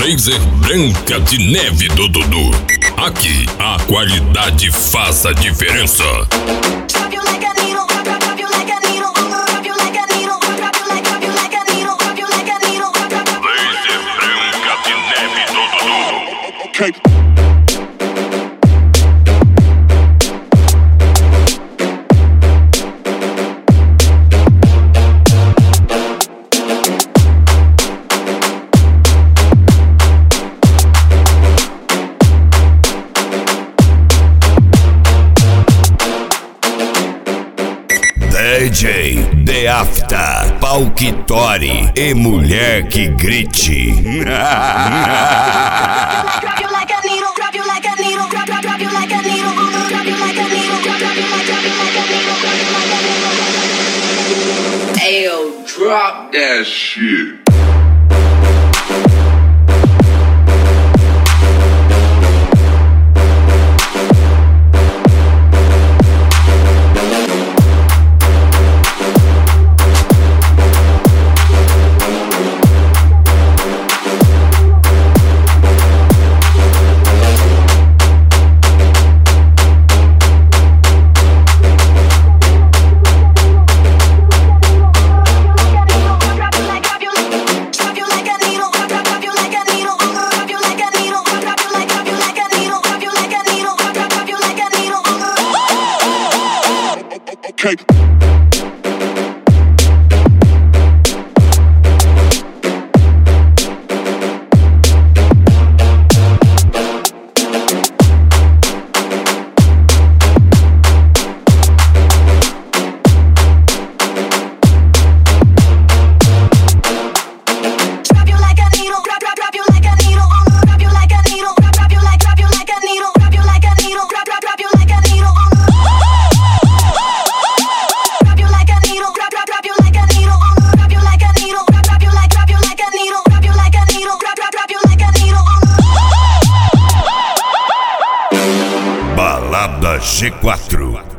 Laser Branca de Neve do Dudu. Aqui a qualidade faz a diferença. Laser Branca de Neve do Dudu. Okay. DJ The Afta, pau que tore e mulher que grite. Ayo, drop that shit. Okay. Balada G4.